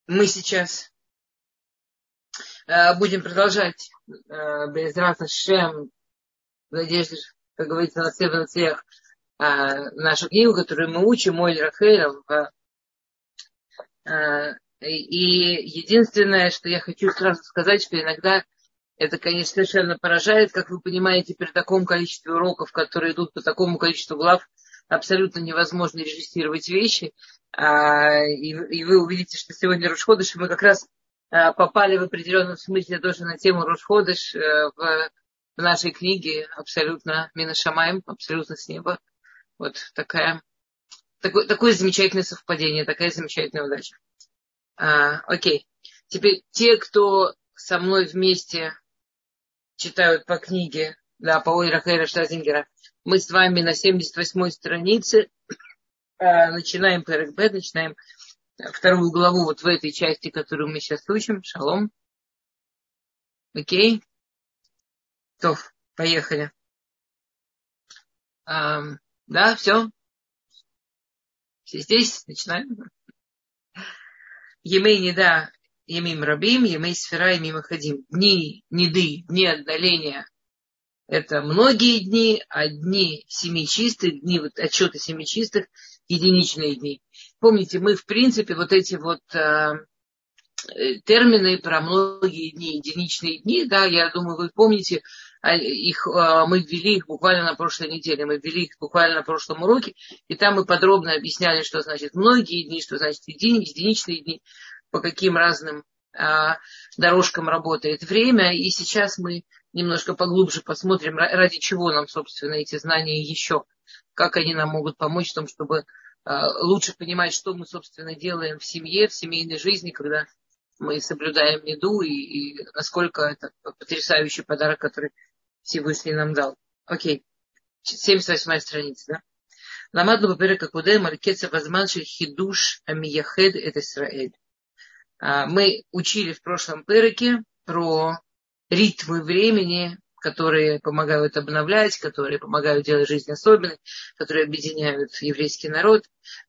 Мы сейчас будем продолжать Бе'эзрат Ашем, в надежде, как говорится, на Севен Цех, нашу книгу, которую мы учим, Моэль Рахель. И единственное, что я хочу сразу сказать, что иногда это, конечно, совершенно поражает, как вы понимаете, при таком количестве уроков, которые идут по такому количеству глав, абсолютно невозможно режиссировать вещи. И вы увидите, что сегодня Рош Ходеш, и мы как раз попали в определенном смысле тоже на тему Рош Ходеш в нашей книге абсолютно Мина Шамаим, абсолютно с неба. Вот такое замечательное совпадение, такая замечательная удача. Окей. Теперь те, кто со мной вместе читают по книге, по Ой Рахеля Штазингера, мы с вами на 78-й странице начинаем Перек Бет, начинаем вторую главу вот в этой части, которую мы сейчас учим. Шалом. Окей. То, поехали. Да, все. Все здесь? Начинаем. Емей неда, емим рабим, емей сфера, емим ходим. Дни неды, дни отдаления. Это многие дни, а дни семи чистых, дни вот отчета семи чистых, единичные дни. Помните, мы в принципе вот эти вот термины про многие дни, единичные дни, да, я думаю, вы помните, их, мы ввели их буквально на прошлой неделе, мы ввели их буквально на прошлом уроке, и там мы подробно объясняли, что значит многие дни, что значит единичные дни, по каким разным дорожкам работает время, и сейчас мы немножко поглубже посмотрим, ради чего нам, собственно, эти знания еще, как они нам могут помочь в том, чтобы лучше понимать, что мы, собственно, делаем в семье, в семейной жизни, когда мы соблюдаем еду, и насколько это потрясающий подарок, который Всевышний нам дал. Окей. 78-я страница, да? Ламадну баперек акудем аль-кецев азман шель хидуш амияхед эт Исраэль. Мы учили в прошлом переке про ритмы времени, которые помогают обновлять, которые помогают делать жизнь особенной, которые объединяют еврейский народ.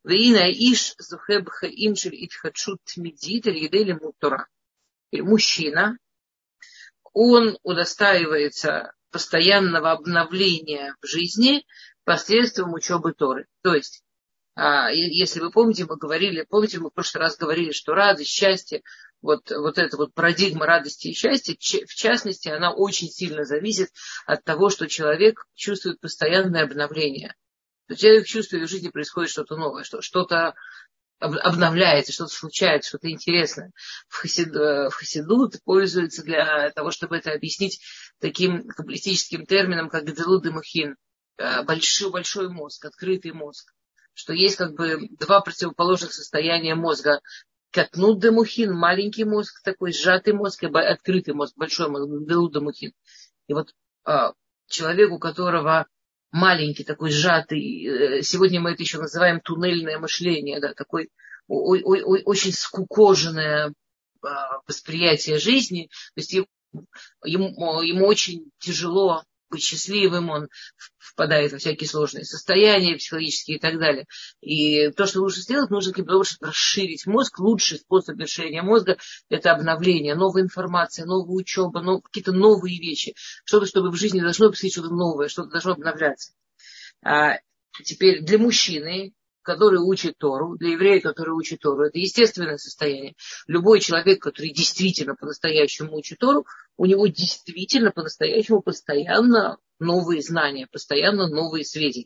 Мужчина, он удостаивается постоянного обновления в жизни посредством учебы Торы. То есть, если вы помните, мы в прошлый раз говорили, что радость, счастье, вот эта вот парадигма радости и счастья, в частности, она очень сильно зависит от того, что человек чувствует постоянное обновление. То человек чувствует, в жизни происходит что-то новое, что-то обновляется, что-то случается, что-то интересное. В Хасидут пользуется для того, чтобы это объяснить таким каббалистическим термином, как гделут демухин, большой мозг, открытый мозг. Что есть как бы два противоположных состояния мозга. Катнут демухин, маленький мозг, такой сжатый мозг, и открытый мозг, большой мозг, гделут демухин. И вот человек, у которого маленький, такой сжатый, сегодня мы это еще называем туннельное мышление, да, такой очень скукоженное восприятие жизни, то есть ему очень тяжело быть счастливым, он впадает во всякие сложные состояния психологические и так далее. И то, что лучше сделать, нужно каким-то образом расширить мозг. Лучший способ расширения мозга – это обновление, новая информация, новая учеба, какие-то новые вещи. Что-то, чтобы в жизни должно быть что-то новое, что-то должно обновляться. Теперь для мужчины, который учит Тору, для еврея, который учит Тору, это естественное состояние. Любой человек, который действительно по-настоящему учит Тору, у него действительно по-настоящему постоянно новые знания, постоянно новые сведения.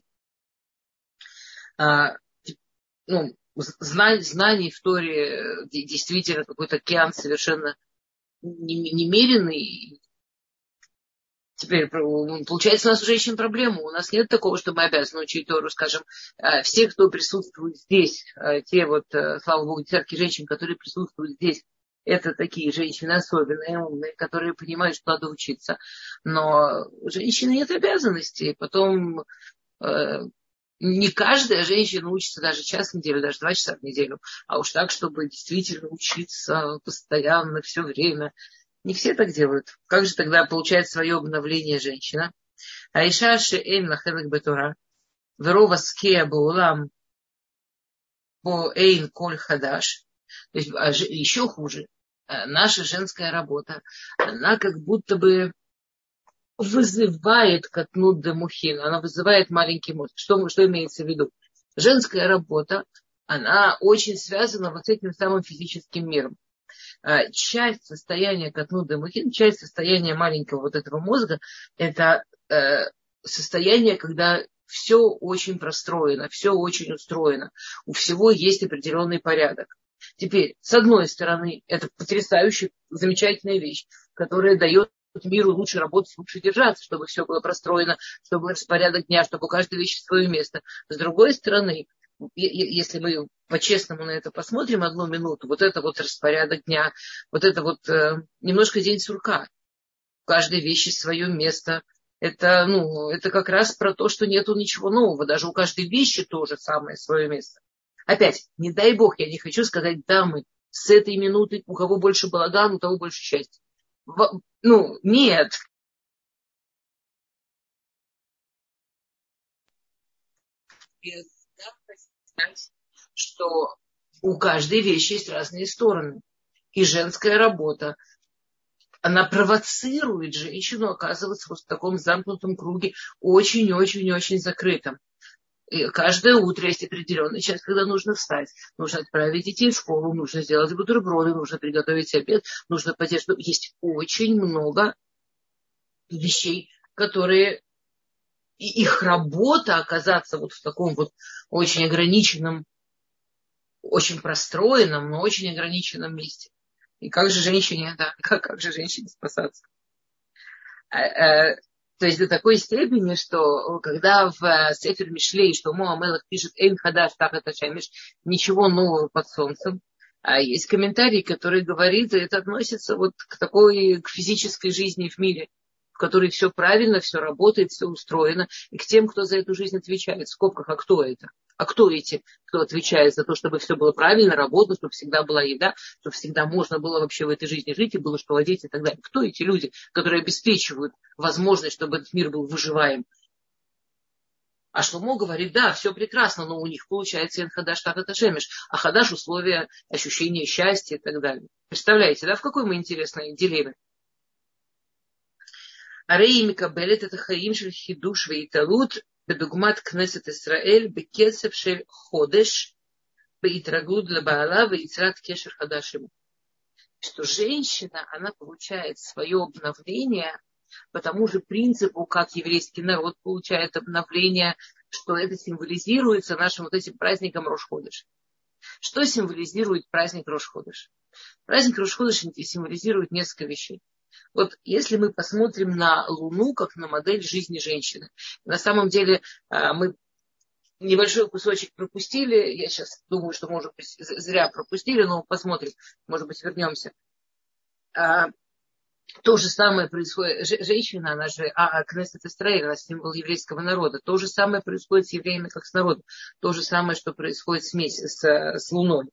Знаний в Торе действительно какой-то океан совершенно немеренный. Теперь, получается, у нас уже очень проблема. У нас нет такого, что мы обязаны учить Тору, скажем, все, кто присутствует здесь, те вот, слава Богу, десятки женщин, которые присутствуют здесь, это такие женщины особенные, умные, которые понимают, что надо учиться. Но у женщины нет обязанностей. Потом не каждая женщина учится даже час в неделю, даже 2 часа в неделю. А уж так, чтобы действительно учиться постоянно, все время. Не все так делают. Как же тогда получает свое обновление женщина? Аиша шеэйн лахелек бетора, верова скея баулам по эйн коль хадаш. То есть еще хуже, наша женская работа, она как будто бы вызывает катнут де мухин, она вызывает маленький мозг. Что имеется в виду? Женская работа, она очень связана вот с этим самым физическим миром. Часть состояния катнут де мухин, часть состояния маленького вот этого мозга, это состояние, когда все очень простроено, все очень устроено, у всего есть определенный порядок. Теперь, с одной стороны, это потрясающая, замечательная вещь, которая дает миру лучше работать, лучше держаться, чтобы все было простроено, чтобы был распорядок дня, чтобы у каждой вещи свое место. С другой стороны, если мы по-честному на это посмотрим одну минуту, вот это вот распорядок дня, вот это вот немножко день сурка, у каждой вещи свое место. Это как раз про то, что нету ничего нового. Даже у каждой вещи тоже самое свое место. Опять, не дай бог, я не хочу сказать, дамы, с этой минуты у кого больше балаган, у того больше счастья. Нет. Что у каждой вещи есть разные стороны. И женская работа, она провоцирует женщину оказываться вот в таком замкнутом круге, очень-очень-очень закрытом. И каждое утро есть определенный час, когда нужно встать, нужно отправить детей в школу, нужно сделать бутерброды, нужно приготовить обед, нужно поддерживать. Есть очень много вещей, которые и их работа оказаться вот в таком вот очень ограниченном, очень простроенном, но очень ограниченном месте. И как же женщине, как же женщине спасаться? То есть до такой степени, что когда в Сефер Мишлей, что Моамелах пишет «Эйн хадаш тахат ашемеш», ничего нового под солнцем, а есть комментарий, который говорит, и это относится вот к физической жизни в мире, в которой все правильно, все работает, все устроено, и к тем, кто за эту жизнь отвечает. В скобках, а кто это? А кто эти, кто отвечает за то, чтобы все было правильно, работало, чтобы всегда была еда, чтобы всегда можно было вообще в этой жизни жить и было что одеть и так далее. Кто эти люди, которые обеспечивают возможность, чтобы этот мир был выживаем? А Шломо говорит, да, все прекрасно, но у них получается эн хадаш тахат ашемеш, а хадаш условия ощущения счастья и так далее. Представляете, да, в какой мы интересной дилемме? Арей микабелет это хаим шель хидуш веиталут бедугмат кнесет Исраэль бекесев шель ходеш беитраглут для баала веицрат кешер хадашим. Что женщина, она получает свое обновление по тому же принципу, как еврейский народ получает обновление, что это символизируется нашим вот этим праздником Рош-Ходеш. Что символизирует праздник Рош-Ходеш? Праздник Рош-Ходеш символизирует несколько вещей. Вот если мы посмотрим на Луну как на модель жизни женщины, на самом деле мы небольшой кусочек пропустили, я сейчас думаю, что, может быть, зря пропустили, но посмотрим, может быть, вернемся. То же самое происходит, женщина, она же, Кнессет Исраэль, она символ еврейского народа, то же самое происходит с евреями, как с народом, то же самое, что происходит с Луной.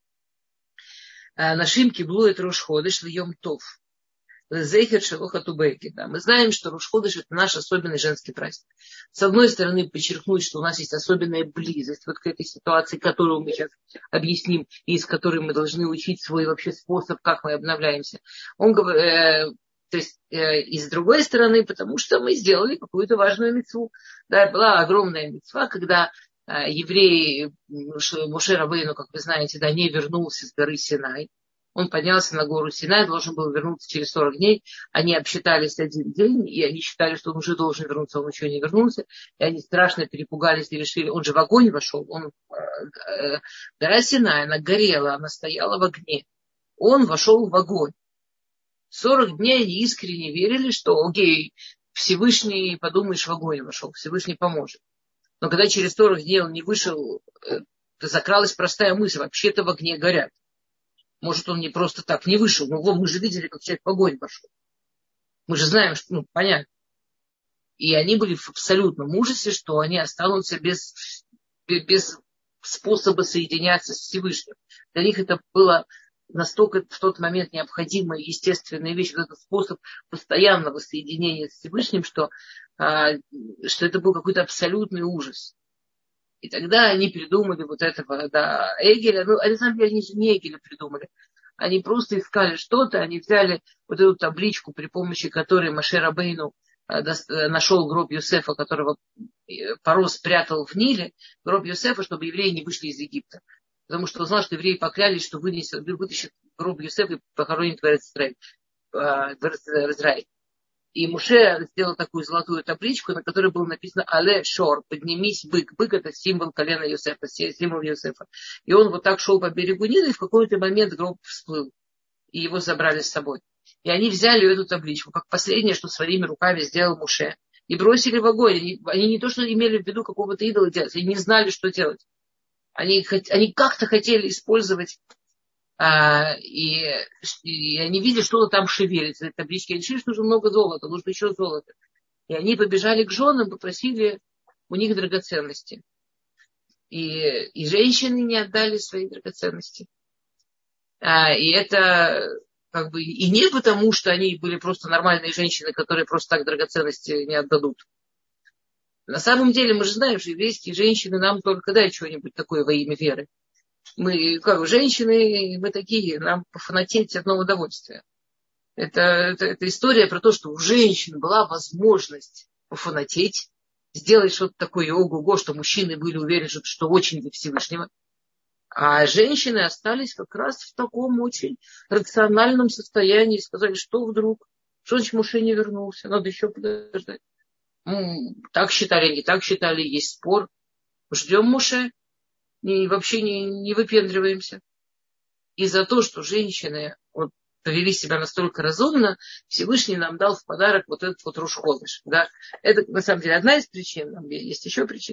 Нашим киблу это Рош-Ходеш в Тов. Зейхер Шелоха Тубейки. Мы знаем, что Рош-Ходеш это наш особенный женский праздник. С одной стороны, подчеркнуть, что у нас есть особенная близость вот к этой ситуации, которую мы сейчас объясним, и из которой мы должны учить свой вообще способ, как мы обновляемся. Он говорит, то есть, и с другой стороны, потому что мы сделали какую-то важную мицву. Да, была огромная мицва, когда евреи, Моше Рабейну, как вы знаете, не вернулся с горы Синай. Он поднялся на гору Синай, должен был вернуться через 40 дней. Они обсчитались один день, и они считали, что он уже должен вернуться, он еще не вернулся. И они страшно перепугались и решили, он же в огонь вошел. Гора Синай, она горела, она стояла в огне. Он вошел в огонь. 40 дней они искренне верили, что окей, Всевышний, подумаешь, в огонь вошел, Всевышний поможет. Но когда через 40 дней он не вышел, закралась простая мысль, вообще-то в огне горят. Может, он не просто так не вышел. Но мы же видели, как человек в огонь пошел. Мы же знаем, что, понятно. И они были в абсолютном ужасе, что они останутся без способа соединяться с Всевышним. Для них это было настолько в тот момент необходимая естественная вещь, вот этот способ постоянного соединения с Всевышним, что это был какой-то абсолютный ужас. И тогда они придумали вот этого, да, Эгеля. Ну, а на самом деле они же не Эгеля придумали. Они просто искали что-то, они взяли вот эту табличку, при помощи которой Моше Рабейну нашел гроб Йосефа, которого Паро спрятал в Ниле, гроб Йосефа, чтобы евреи не вышли из Египта. Потому что он знал, что евреи поклялись, что вытащат гроб Йосефа и похоронит в Израиль. И Муше сделал такую золотую табличку, на которой было написано «Але Шор», «Поднимись, бык». Бык – это символ колена Йосефа, символ Йосефа. И он вот так шел по берегу Нила, и в какой-то момент гроб всплыл. И его забрали с собой. И они взяли эту табличку, как последнее, что своими руками сделал Муше, и бросили в огонь. Они не то, что имели в виду какого-то идола делать, они не знали, что делать. Они как-то хотели использовать, и они видели, что-то там шевелится. Этой таблички. Они решили, что нужно много золота, нужно еще золота. И они побежали к женам, попросили у них драгоценности. И женщины не отдали свои драгоценности. И это как бы и не потому, что они были просто нормальные женщины, которые просто так драгоценности не отдадут. На самом деле мы же знаем, что еврейские женщины нам только дай что-нибудь такое во имя веры. Мы, как женщины, мы такие, нам пофанатеть одно удовольствие. Это история про то, что у женщин была возможность пофанатеть, сделать что-то такое ого-го, что мужчины были уверены, что очень для Всевышнего. А женщины остались как раз в таком очень рациональном состоянии. Сказали, что вдруг? Что значит Муше не вернулся? Надо еще подождать. Так считали, не так считали, есть спор. Ждем Муше. Вообще не выпендриваемся. И за то, что женщины вот повели себя настолько разумно, Всевышний нам дал в подарок вот этот вот Рош ходеш. Да? Это на самом деле одна из причин, есть еще причина.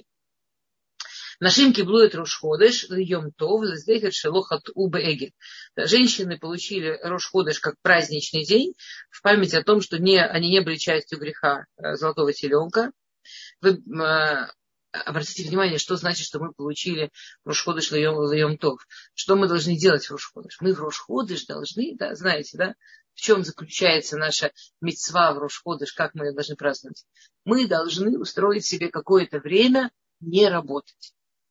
Нашим киблует Рош ходеш, Йом Тов, Лездехер Шелохат Убе Эгель. Женщины получили Рош ходеш как праздничный день в память о том, что они не были частью греха золотого теленка. Вы обратите внимание, что значит, что мы получили Рош ходеш Йом Тов. Что мы должны делать в Рош ходеш? Мы в Рош ходеш должны, да, знаете, да, в чем заключается наша мицва в Рош ходеш, как мы ее должны праздновать? Мы должны устроить себе какое-то время не работать.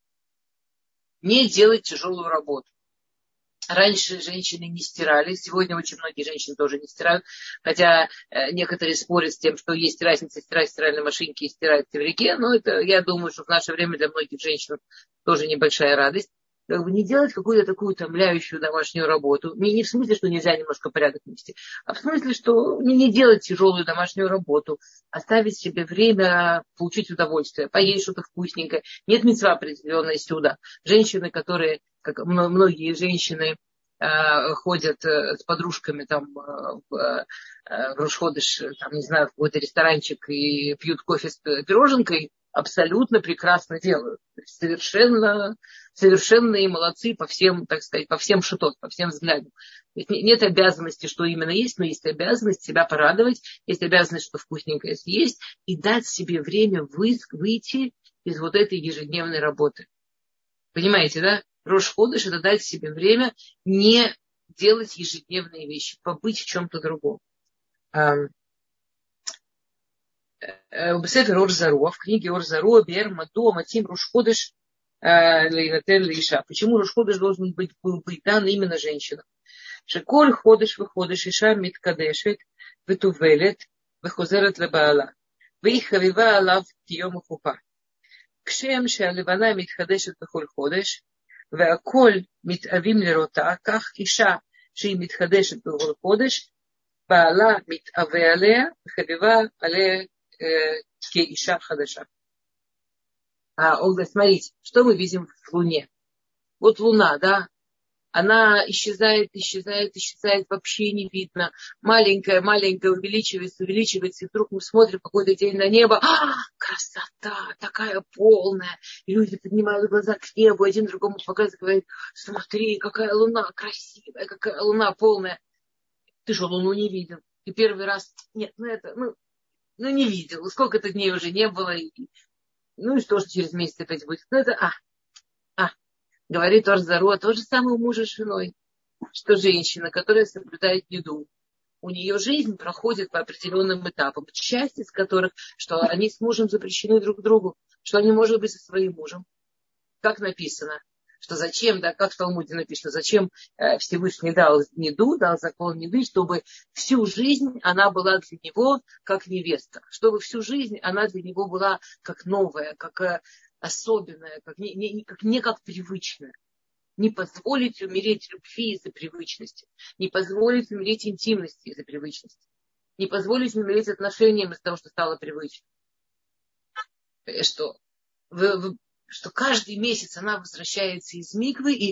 Не делать тяжелую работу. Раньше женщины не стирали, сегодня очень многие женщины тоже не стирают, хотя некоторые спорят с тем, что есть разница стирать в стиральной машинке и стирать в реке, но это, я думаю, что в наше время для многих женщин тоже небольшая радость. Как бы не делать какую-то такую утомляющую домашнюю работу. Не в смысле, что нельзя немножко порядок нести, а в смысле, что не делать тяжелую домашнюю работу, оставить себе время получить удовольствие, поесть что-то вкусненькое. Нет мицва определенной сюда. Женщины, которые, как многие женщины, ходят с подружками там в Рош ходеш, там, не знаю, в какой-то ресторанчик и пьют кофе с пироженкой, абсолютно прекрасно делают. Совершенные молодцы по всем, так сказать, по всем шитот, по всем взглядам. Нет обязанности, что именно есть, но есть обязанность себя порадовать, есть обязанность, что вкусненькое съесть, и дать себе время выйти из вот этой ежедневной работы. Понимаете, да? Рош ходеш — это дать себе время не делать ежедневные вещи, побыть в чем-то другом. Бесефер Ор Заруа, в книге Ор Заруа, Бер Мадо Матим Рош ходеш Лейнатен Лиша. Почему Рош ходеш должен быть дан именно женщинам? Шеколь ходеш выходеш Иша миткадешет ветувелет вехозерет лебаала ואיך חביבה עליו כיום החופה. כשם שהלבנה מתחדשת בכל חודש והכל מתאווים לראותה, כך אישה שהיא מתחדשת בכל חודש בעלה מתאווה עליה וחביבה עליה כאישה חדשה. Смотрите, что мы видим в Луне. Вот Луна, да, она исчезает, вообще не видно. Маленькая, увеличивается, и вдруг мы смотрим какой-то день на небо. Красота, такая полная. И люди поднимают глаза к небу, один другому показывает, говорит: смотри, какая Луна красивая, какая Луна полная. Ты что, Луну не видел? И первый раз, нет, не видел. Сколько-то дней уже не было. И что же через месяц опять будет? Говорит Ор Заруа, то же самое у мужа с женой, что женщина, которая соблюдает еду, у нее жизнь проходит по определенным этапам, часть из которых, что они с мужем запрещены друг другу, что они, может быть, со своим мужем, как написано, что зачем, да, как в Талмуде написано, зачем Всевышний дал Неду, дал закон Неды, чтобы всю жизнь она была для него как невеста, чтобы всю жизнь она для него была как новая, как особенная, не как привычная. Не позволить умереть любви из-за привычности, не позволить умереть интимности из-за привычности, не позволить умереть отношениям из-за того, что стало привычным. Что каждый месяц она возвращается из миквы и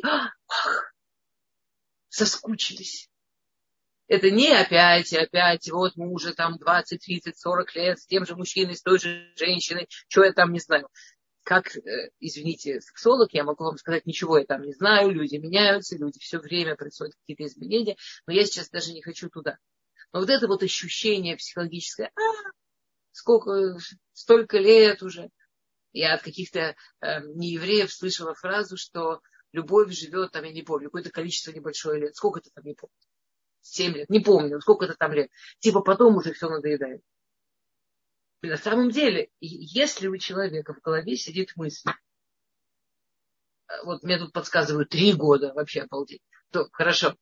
соскучились. Это не опять и опять, вот мы уже там 20, 30, 40 лет с тем же мужчиной, с той же женщиной, что я там не знаю. Как, извините, сексолог, я могу вам сказать, ничего я там не знаю, люди меняются, люди все время происходят какие-то изменения, но я сейчас даже не хочу туда. Но вот это вот ощущение психологическое, столько лет уже. Я от каких-то неевреев слышала фразу, что любовь живет, там, я не помню, какое-то количество небольшое лет. Сколько это там, не помню. 7 лет, не помню, сколько это там лет. Типа потом уже все надоедает. И на самом деле, если у человека в голове сидит мысль, вот мне тут подсказывают 3 года, вообще обалдеть, то хорошо.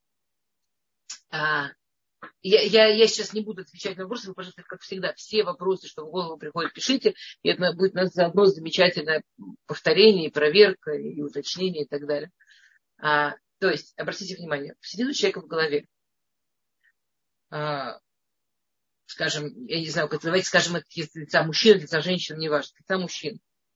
Я сейчас не буду отвечать на вопросы, вы, пожалуйста, как всегда, все вопросы, что в голову приходят, пишите, и это будет у нас заодно замечательное повторение, и проверка, и уточнение, и так далее. То есть, обратите внимание, сидит у человека в голове, скажем, я не знаю, давайте скажем, это с лица мужчин, с лица женщин, неважно, с лица мужчин.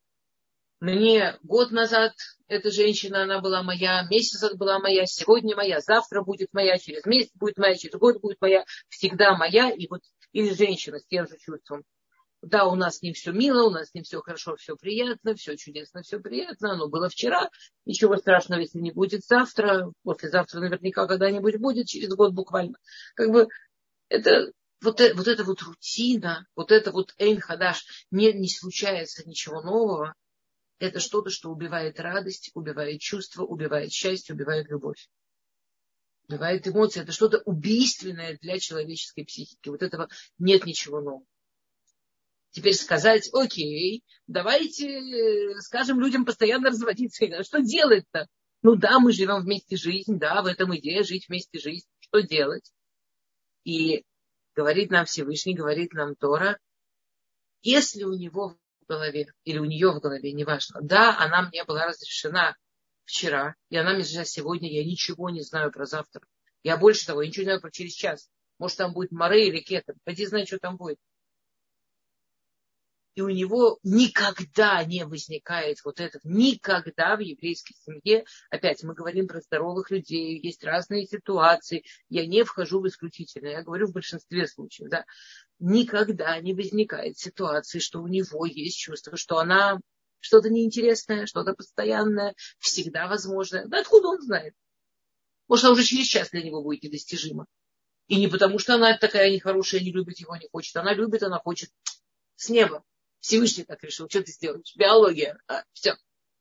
Мне год назад эта женщина, она была моя, месяц назад была моя, сегодня моя, завтра будет моя, через месяц будет моя, через год будет моя, всегда моя. И вот, или женщина с тем же чувством. Да, у нас с ним все мило, у нас с ним все хорошо, все приятно, все чудесно, все приятно. Оно было вчера, ничего страшного, если не будет завтра, послезавтра наверняка когда-нибудь будет, через год буквально. Как бы это... Вот эта вот рутина, вот это вот эйн хадаш, не случается ничего нового. Это что-то, что убивает радость, убивает чувство, убивает счастье, убивает любовь. Убивает эмоции. Это что-то убийственное для человеческой психики. Вот этого нет ничего нового. Теперь сказать, окей, давайте скажем людям постоянно разводиться. Что делать-то? Ну да, мы живем вместе жизнь, да, в этом идея жить вместе жизнь. Что делать? И говорит нам Всевышний, говорит нам Тора, если у него в голове, или у нее в голове, неважно. Да, она мне была разрешена вчера, и она мне разрешена сегодня, я ничего не знаю про завтра. Я больше того, я ничего не знаю про через час. Может, там будет море или кетер. Пойди знай, что там будет. И у него никогда не возникает вот это, никогда в еврейской семье, опять мы говорим про здоровых людей, есть разные ситуации, я не вхожу в исключительное, я говорю в большинстве случаев, да, никогда не возникает ситуации, что у него есть чувство, что она что-то неинтересное, что-то постоянное, всегда возможное. Да откуда он знает? Может, она уже через час для него будет недостижима. И не потому, что она такая нехорошая, не любит его, не хочет. Она любит, она хочет с неба. Всевышний так решил, что ты сделаешь? Биология. Все.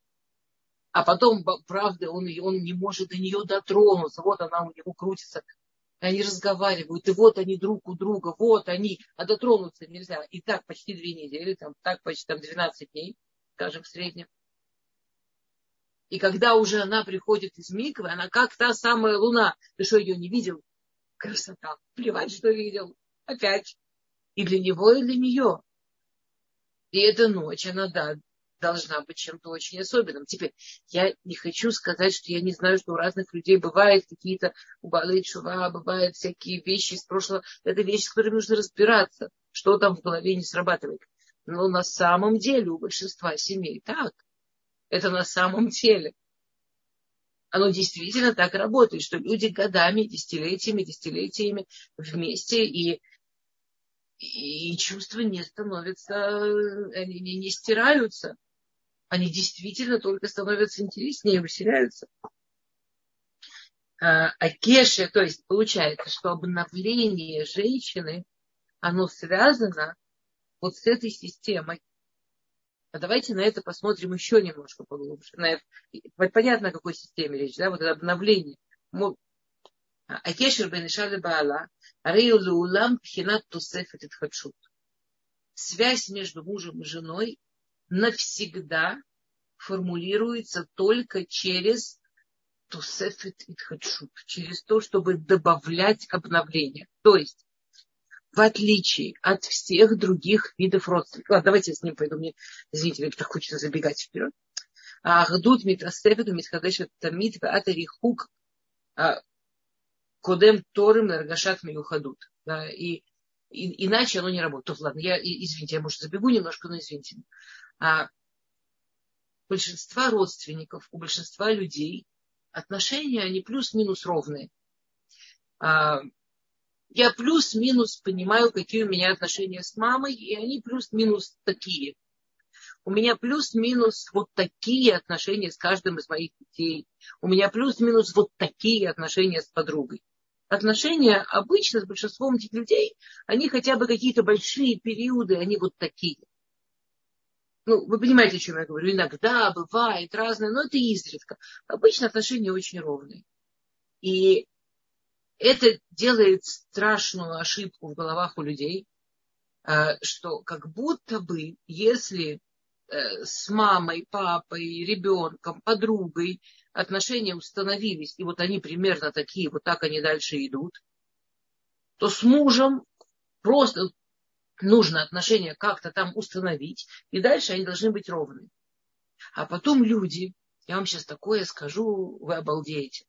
А потом, правда, он не может до нее дотронуться. Вот она у него крутится. Они разговаривают. И вот они друг у друга. Вот они. А дотронуться нельзя. И так почти 2 недели. Так почти 12 дней, скажем, в среднем. И когда уже она приходит из миквы, она как та самая луна. Ты что, ее не видел? Красота. Плевать, что видел. Опять. И для него, и для нее. И эта ночь, она, да, должна быть чем-то очень особенным. Теперь, я не хочу сказать, что я не знаю, что у разных людей бывают какие-то убалые чува, бывают всякие вещи из прошлого. Это вещи, с которыми нужно разбираться, что там в голове не срабатывает. Но на самом деле у большинства семей так. Это на самом деле. Оно действительно так работает, что люди годами, десятилетиями вместе, и чувства не становятся, они не стираются. Они действительно только становятся интереснее, усиляются. А кеша, то есть получается, что обновление женщины, оно связано вот с этой системой. А давайте на это посмотрим еще немножко поглубже. Понятно, о какой системе речь, да, вот это обновление. Акешер бен иша лебаала, арею леулам пхинат тусефет итхадшут. Связь между мужем и женой навсегда формулируется только через тусефет итхадшут, через то, чтобы добавлять обновление. То есть, в отличие от всех других видов родственников. Ладно, давайте я с ним пойду. Мне, извините, мне так хочется забегать вперед. Ахдут митасефет митхадешет тамид веатарихук кодем торым наргашат миюхадут. Да, и иначе оно не работает. Ладно, извините, я, может, забегу немножко, но извините. Большинства родственников, у большинства людей отношения, они плюс-минус ровные. Я плюс-минус понимаю, какие у меня отношения с мамой, и они плюс-минус такие. У меня плюс-минус вот такие отношения с каждым из моих детей. У меня плюс-минус вот такие отношения с подругой. Отношения обычно с большинством этих людей, они хотя бы какие-то большие периоды, они вот такие. Ну, вы понимаете, о чем я говорю. Иногда бывает разное, но это изредка. Обычно отношения очень ровные. И это делает страшную ошибку в головах у людей, что как будто бы, если с мамой, папой, ребенком, подругой отношения установились, и вот они примерно такие, вот так они дальше идут, то с мужем просто нужно отношения как-то там установить, и дальше они должны быть ровны. А потом люди, я вам сейчас такое скажу, вы обалдеете.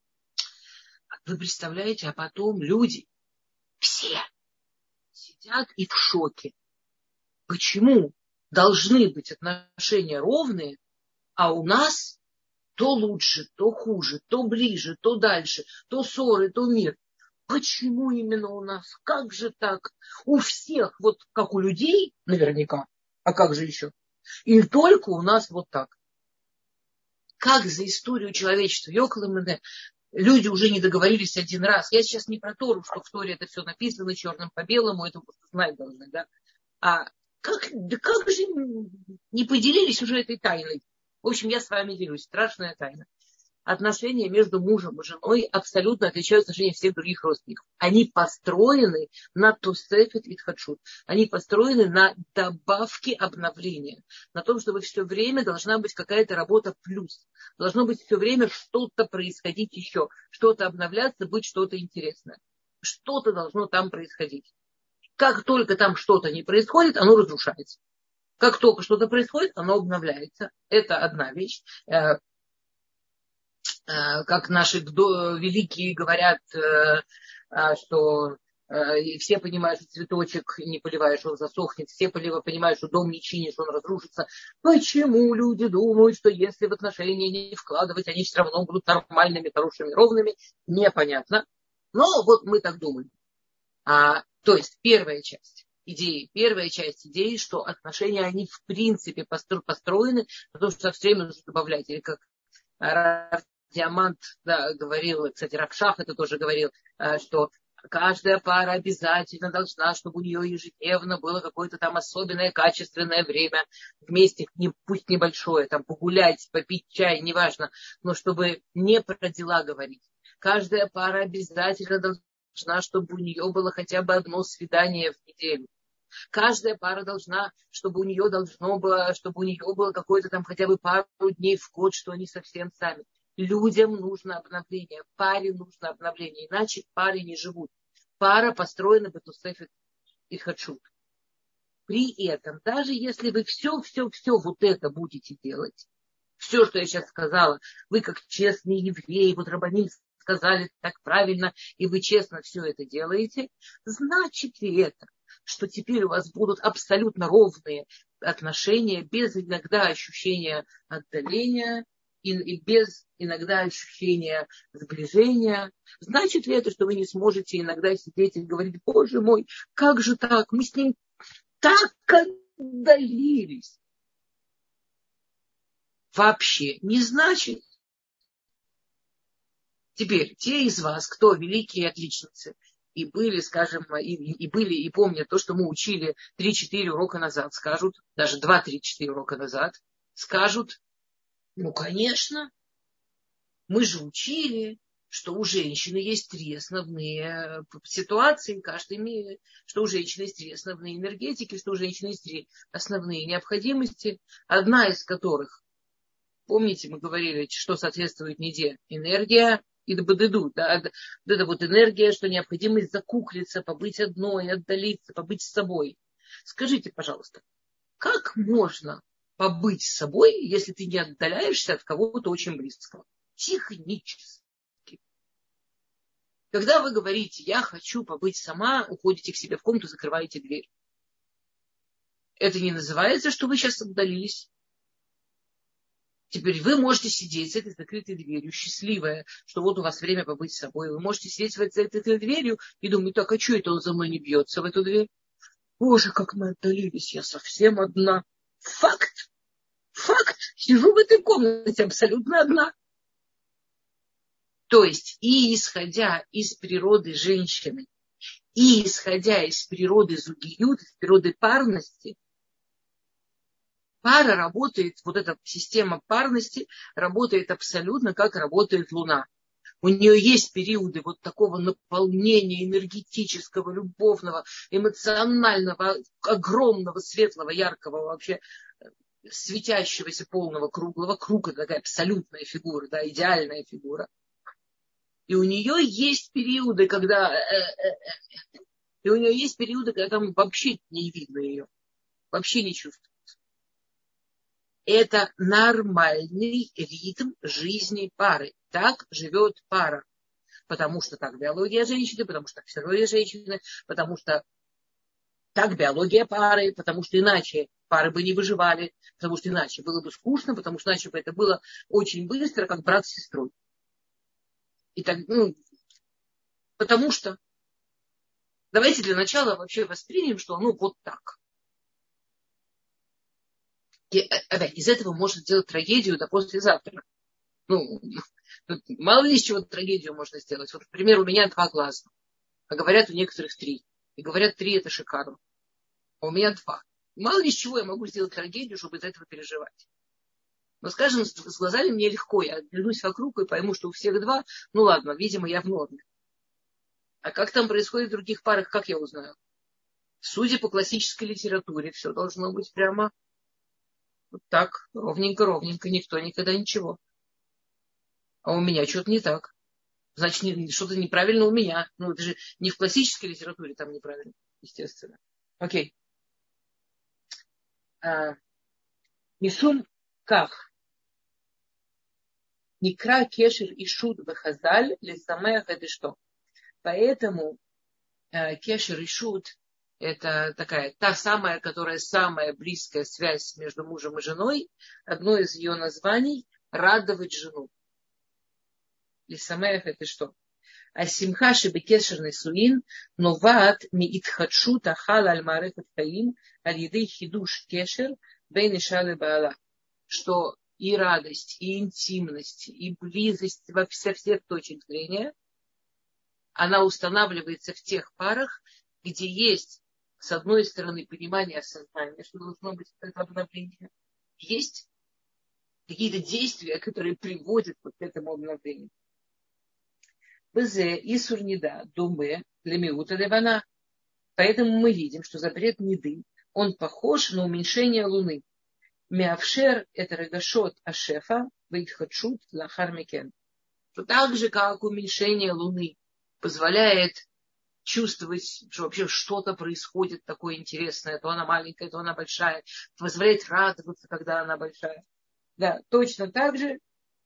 Вы представляете, а потом люди, все сидят и в шоке. Почему должны быть отношения ровные, а у нас то лучше, то хуже, то ближе, то дальше, то ссоры, то мир. Почему именно у нас? Как же так? У всех, вот как у людей, наверняка, а как же еще? И только у нас вот так. Как за историю человечества? Йоколэмэне. Люди уже не договорились один раз. Я сейчас не про Тору, что в Торе это все написано черным по белому, это просто знать должны, да? А как же не поделились уже этой тайной? В общем, я с вами делюсь. Страшная тайна. Отношения между мужем и женой абсолютно отличаются от отношений всех других родственников. Они построены на тусефет и тхадшут. Они построены на добавке обновления. На том, чтобы все время должна быть какая-то работа плюс. Должно быть все время что-то происходить еще. Что-то обновляться, быть что-то интересное. Что-то должно там происходить. Как только там что-то не происходит, оно разрушается. Как только что-то происходит, оно обновляется. Это одна вещь. Как наши великие говорят, что все понимают, что цветочек не поливаешь, он засохнет. Все понимают, что дом не чинишь, он разрушится. Почему люди думают, что если в отношения не вкладывать, они все равно будут нормальными, хорошими, ровными? Непонятно. Но вот мы так думаем. То есть первая часть идеи, что отношения, они в принципе построены, потому что все время нужно добавлять. Или как Диамант, да, говорил, кстати, Равшах это тоже говорил, что каждая пара обязательно должна, чтобы у нее ежедневно было какое-то там особенное качественное время вместе, пусть небольшое, там погулять, попить чай, неважно, но чтобы не про дела говорить. Каждая пара обязательно должна, чтобы у нее было хотя бы одно свидание в неделю. Каждая пара должна, чтобы у нее было какое-то там хотя бы пару дней в год, что они совсем сами. Людям нужно обновление, паре нужно обновление, иначе пары не живут. Пара построена по тусефет и хадшут. При этом, даже если вы все вот это будете делать, все, что я сейчас сказала, вы как честный еврей, вот рабаним сказали так правильно, и вы честно все это делаете, значит ли это, что теперь у вас будут абсолютно ровные отношения, без иногда ощущения отдаления, и без иногда ощущения сближения? Значит ли это, что вы не сможете иногда сидеть и говорить: Боже мой, как же так, мы с ним так отдалились? Вообще не значит. Теперь, те из вас, кто великие отличницы, и были, скажем, и помнят то, что мы учили 3-4 урока назад, скажут, даже 2-3-4 урока назад, скажут: ну, конечно, мы же учили, что у женщины есть 3 основные ситуации, что у женщины есть 3 основные энергетики, что у женщины есть 3 основные необходимости, одна из которых Помните, мы говорили, что соответствует неде? Энергия и бадыду. Да? Вот это вот энергия, что необходимость закуклиться, побыть одной, отдалиться, побыть с собой. Скажите, пожалуйста, как можно побыть с собой, если ты не отдаляешься от кого-то очень близкого? Технически. Когда вы говорите, я хочу побыть сама, уходите к себе в комнату, закрываете дверь. Это не называется, что вы сейчас отдалились. Теперь вы можете сидеть с этой закрытой дверью, счастливая, что вот у вас время побыть с собой. Вы можете сидеть с этой закрытой дверью и думать, так, а что это он за мной не бьется в эту дверь? Боже, как мы отдалились, я совсем одна. Факт. Факт. Сижу в этой комнате абсолютно одна. То есть, и исходя из природы женщины, и исходя из природы зугиют, из природы парности, пара работает, вот эта система парности работает абсолютно как работает Луна. У нее есть периоды вот такого наполнения энергетического, любовного, эмоционального, огромного, светлого, яркого, вообще светящегося полного круглого круга, такая абсолютная фигура, да, идеальная фигура. И у нее есть периоды, когда там вообще не видно ее, вообще не чувствуется. Это нормальный ритм жизни пары. Так живет пара. Потому что так биология женщины, потому что так физиология женщины, потому что так биология пары, потому что иначе пары бы не выживали, потому что иначе было бы скучно, потому что иначе бы это было очень быстро, как брат с сестрой. И так, потому что давайте для начала вообще воспримем, что оно вот так. И, из этого можно сделать трагедию до послезавтра. Мало ли из чего трагедию можно сделать. Вот, например, у меня 2 глаза, а говорят у некоторых 3. И говорят, 3 это шикарно. А у меня 2. Мало ли из чего я могу сделать трагедию, чтобы из этого переживать. Но, скажем, с глазами мне легко. Я оглянусь вокруг и пойму, что у всех 2. Ну ладно, видимо, я в норме. А как там происходит в других парах, как я узнаю? Судя по классической литературе, все должно быть прямо вот так, ровненько-ровненько, никто никогда ничего. А у меня что-то не так. Значит, что-то неправильно у меня. Это же не в классической литературе там неправильно, естественно. Окей. Мишум как? Никра кешер и шут бахазаль лесамех это что? Поэтому кешер и шут это такая та самая, которая самая близкая связь между мужем и женой. Одно из ее названий радовать жену. Лесамех это что? А симха шебекешер несуин новат ми итхадшут ахал аль марехет хаим аль едей хидуш кешер бейн иша ле баала. Что и радость, и интимность, и близость со всех точек зрения, она устанавливается в тех парах, где есть, с одной стороны, понимание осознания, что должно быть это обновление, есть какие-то действия, которые приводят вот к этому обновлению. Бзе и сурнида думы лемиута левана. Поэтому мы видим, что запрет неды, он похож на уменьшение Луны. Миавшер это регашот ашефа вейтхадшут лахар микен. Что так же, как уменьшение Луны позволяет чувствовать, что вообще что-то происходит такое интересное, то она маленькая, то она большая, позволяет радоваться, когда она большая. Да, точно так же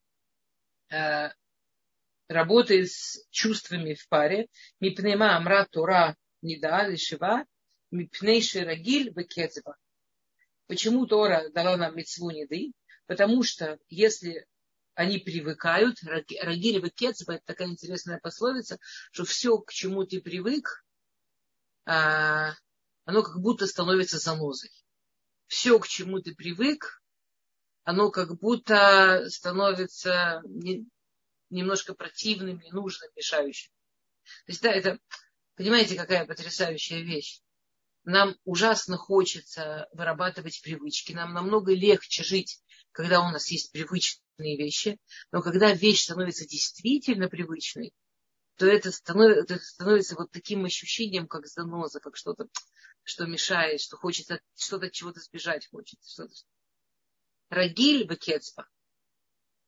работает с чувствами в паре. Мипнейма амра тора нида лишива, мипней ширагиль бекецба. Почему Тора дала нам мицву неды? Потому что если они привыкают, рагиль бекецба, это такая интересная пословица, что все, к чему ты привык, оно как будто становится занозой. Все, к чему ты привык, оно как будто становится немножко противным, ненужным, мешающим. То есть, да, это, понимаете, какая потрясающая вещь. Нам ужасно хочется вырабатывать привычки. Нам намного легче жить, когда у нас есть привычные вещи. Но когда вещь становится действительно привычной, то это становится вот таким ощущением, как заноза, как что-то, что мешает, что хочется что-то от чего-то сбежать хочется. Рагиль бекецба.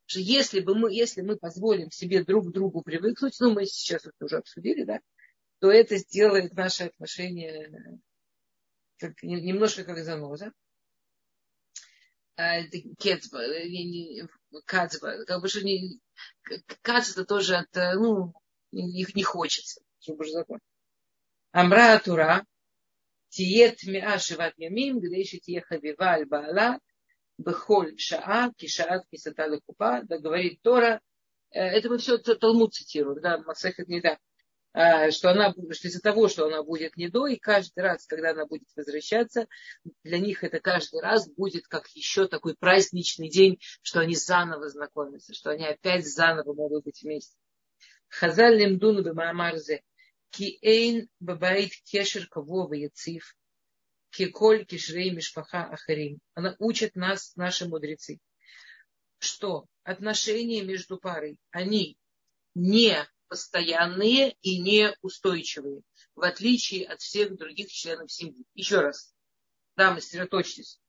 Что если мы позволим себе друг к другу привыкнуть, ну, мы сейчас это уже обсудили, да, то это сделает наши отношения немножко как заноза. Кецба, кацба, как бы что не... Кац это тоже от, ну, их не хочется, чтобы же закон. Амра Тура, тиет миа шиват ямим, где еще тие хавива аль баала, бехоль шаа, кишаат кисата лекупа, да говорит Тора, это мы все Талмуд цитируем, да, Масехет не да, что из-за того, что она будет недо, и каждый раз, когда она будет возвращаться, для них это каждый раз будет как еще такой праздничный день, что они заново знакомятся, что они опять заново могут быть вместе. Хазаль лимдуну бемаамарзе, ки эйн бабаит кешер кавова яцив, ки коль кишрей мишпаха ахарим. Она учит нас, наши мудрецы, что отношения между парой, они не постоянные и неустойчивые, в отличие от всех других членов семьи. Еще раз, дамы, сосредоточьтесь.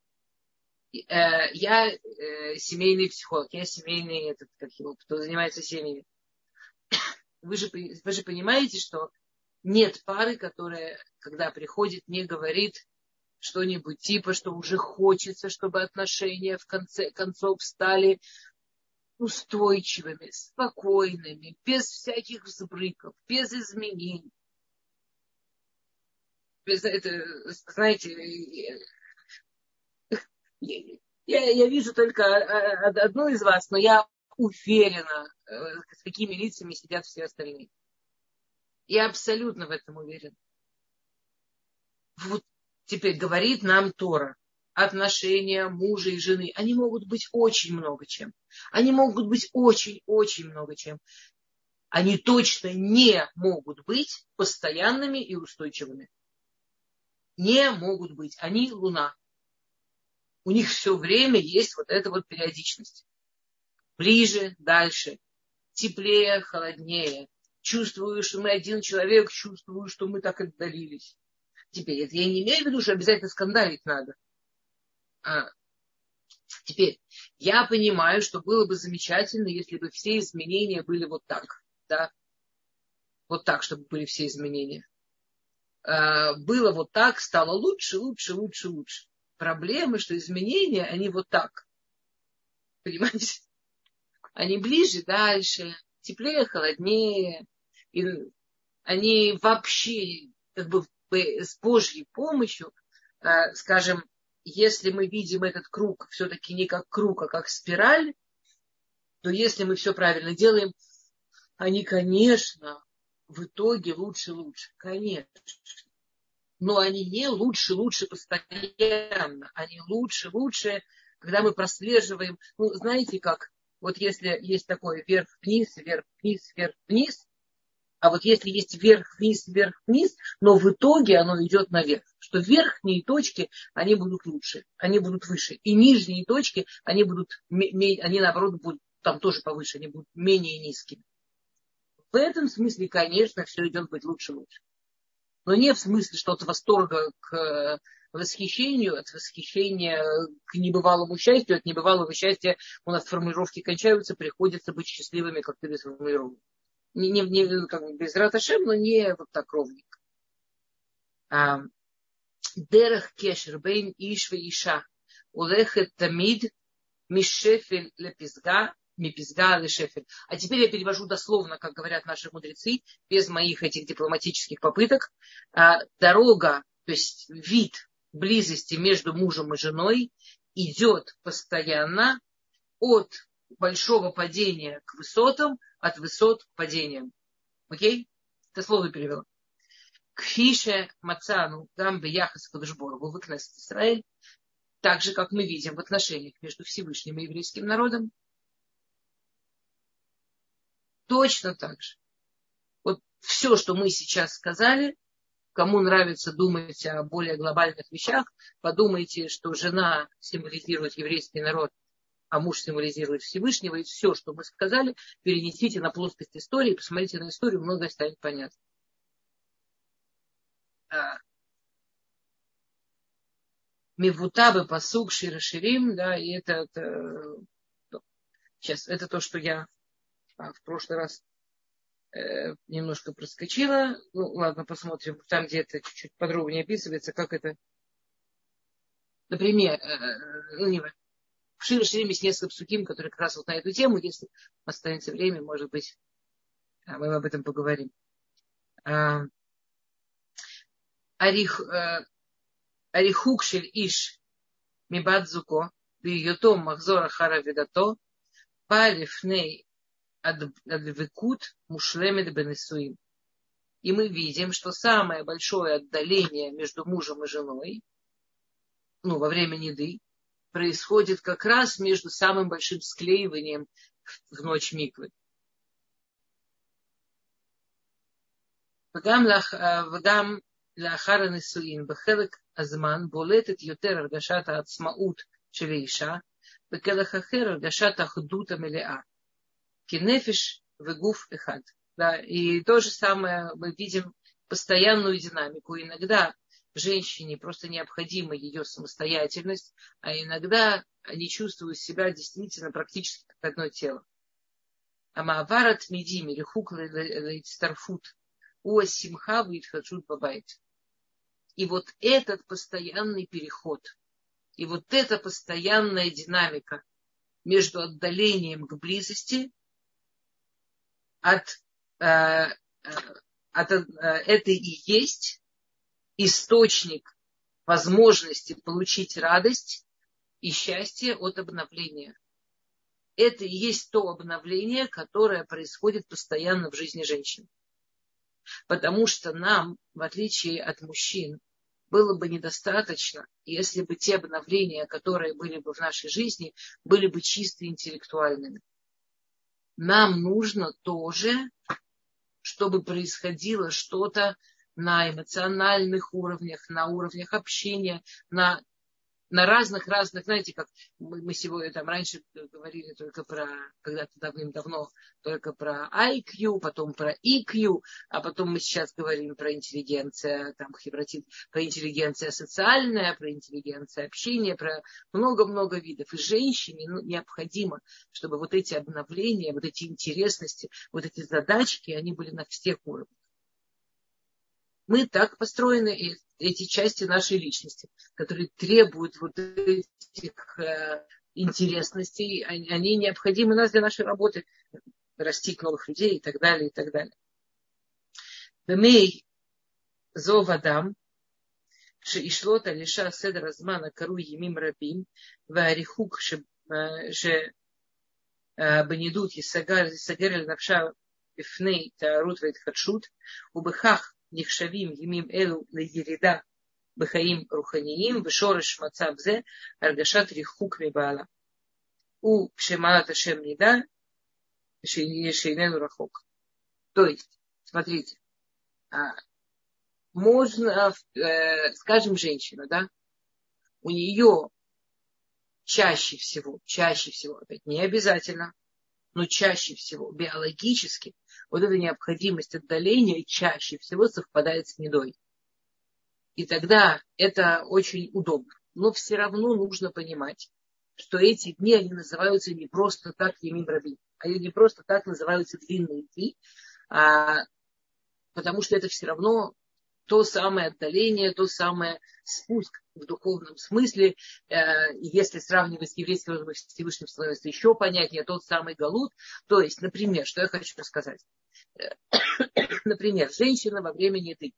Я семейный психолог, я семейный, кто занимается семьями. Вы же понимаете, что нет пары, которая, когда приходит, не говорит что-нибудь типа, что уже хочется, чтобы отношения в конце концов стали устойчивыми, спокойными, без всяких взбрыков, без изменений. Это, знаете, я вижу только одну из вас, но я уверена, с какими лицами сидят все остальные. Я абсолютно в этом уверена. Вот теперь говорит нам Тора. Отношения мужа и жены, они могут быть очень много чем. Они могут быть очень-очень много чем. Они точно не могут быть постоянными и устойчивыми. Не могут быть. Они луна. У них все время есть вот эта вот периодичность. Ближе, дальше. Теплее, холоднее. Чувствую, что мы один человек, чувствую, что мы так отдалились. Теперь, это я не имею в виду, что обязательно скандалить надо. Теперь, я понимаю, что было бы замечательно, если бы все изменения были вот так. Да? Вот так, чтобы были все изменения. Было вот так, стало лучше, лучше, лучше, лучше. Проблема, что изменения, они вот так. Понимаете? Они ближе, дальше, теплее, холоднее. И они вообще, как бы с Божьей помощью, скажем, если мы видим этот круг все-таки не как круг, а как спираль, то если мы все правильно делаем, они, конечно, в итоге лучше. Конечно. Но они не лучше постоянно. Они лучше, когда мы прослеживаем. Ну, знаете как? Вот если есть такое вверх-вниз, вверх-вниз, вверх-вниз, а вот если есть вверх-вниз, но в итоге оно идет наверх. Что верхние точки, они будут лучше, они будут выше. И нижние точки, они наоборот будут там тоже повыше, они будут менее низкими. В этом смысле, конечно, все идет быть лучше. Но не в смысле, что от восторга к восхищению, от восхищения к небывалому счастью, от небывалого счастья у нас формулировки кончаются, приходится быть счастливыми, как ты без формулировок. Не как бы без раташем, но не вот так ровненько. Дерех кешер бейн иш ве иша улехет тамид мишефель лепизга мипизга лешефель. А теперь я перевожу дословно, как говорят наши мудрецы, без моих этих дипломатических попыток. Дорога, то есть вид близости между мужем и женой идет постоянно от большого падения к высотам, от высот к падениям. Окей? Это слово перевела. Кфише мацану гамбе яхас кадушборгу выкнесет Израиль, так же, как мы видим в отношениях между Всевышним и еврейским народом. Точно так же. Вот все, что мы сейчас сказали, кому нравится думать о более глобальных вещах, подумайте, что жена символизирует еврейский народ, а муж символизирует Всевышнего, и все, что мы сказали, перенесите на плоскость истории, посмотрите на историю, многое станет понятно. Мивутабы посук широширим, да, и это Сейчас, это то, что я в прошлый раз немножко проскочила. Ну, ладно, посмотрим. Там, где это чуть-чуть подробнее описывается, как это. Например, в Шире есть несколько псуким, которые как раз вот на эту тему. Если останется время, может быть, мы об этом поговорим. Арихук шель иш мибат зуко, бьютом махзора хара видато, парифней адвекут мушлемет бенесуим. И мы видим, что самое большое отдаление между мужем и женой, во время неды, происходит как раз между самым большим склеиванием в ночь миквы. וגם לאחר הנישואין, בחלק הזמן בולטת יותר הרגשת העצמאות של האישה, בחלק אחר הרגשת האחדות המלאה, כנפש וגוף אחד. Да, и то же самое мы видим постоянную динамику. Иногда женщине просто необходима ее самостоятельность, а иногда они чувствуют себя действительно практически как одно тело. Амааварат медими рехук лейцтарфут уасимха витхаджут бабайт. И вот этот постоянный переход, и вот эта постоянная динамика между отдалением к близости это и есть источник возможности получить радость и счастье от обновления. Это и есть то обновление, которое происходит постоянно в жизни женщин. Потому что нам, в отличие от мужчин, было бы недостаточно, если бы те обновления, которые были бы в нашей жизни, были бы чисто интеллектуальными. Нам нужно тоже, чтобы происходило что-то на эмоциональных уровнях, на уровнях общения, на разных, знаете, как мы сегодня там раньше говорили только про, когда-то давным-давно, только про IQ, потом про EQ, а потом мы сейчас говорим про интеллигенция, про интеллигенция социальная, про интеллигенция общения, про много-много видов. И женщине необходимо, чтобы вот эти обновления, вот эти интересности, вот эти задачки, они были на всех уровнях. Мы так построены, эти части нашей личности, которые требуют вот этих интересностей, они необходимы нас для нашей работы, растить новых людей и так далее, и так далее. Бемей зов адам, шеишлот алиша седр азмана кару емим рабим, варихук бенедут יסגר אל נפשה בפני טהרות והתחדשות, ובכך נחשבים ימים אלו לירידה בחיים רוחניים, ושורש מצב זה הרגשת ריחוק מבעלה. וכשמעלת השם נדע, שאיננו רחוק. То есть, смотрите, можно, скажем, женщина, да, у нее чаще всего, опять не обязательно, но чаще всего биологически вот эта необходимость отдаления чаще всего совпадает с недой. И тогда это очень удобно. Но все равно нужно понимать, что эти дни, они называются не просто так Емим Рабим, они не просто так называются длинные дни, потому что это все равно то самое отдаление, то самое спуск в духовном смысле. Если сравнивать с еврейским Всевышним, становится еще понятнее, тот самый галут. То есть, например, что я хочу сказать. Например, женщина во время неды.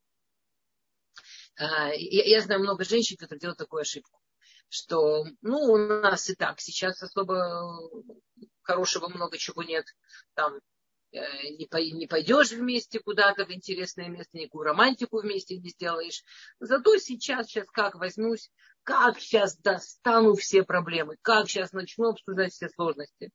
Я знаю много женщин, которые делают такую ошибку, что у нас и так сейчас особо хорошего много чего нет. Там не пойдешь вместе куда-то в интересное место, никакую романтику вместе не сделаешь. Зато сейчас как возьмусь, как сейчас достану все проблемы, как сейчас начну обсуждать все сложности.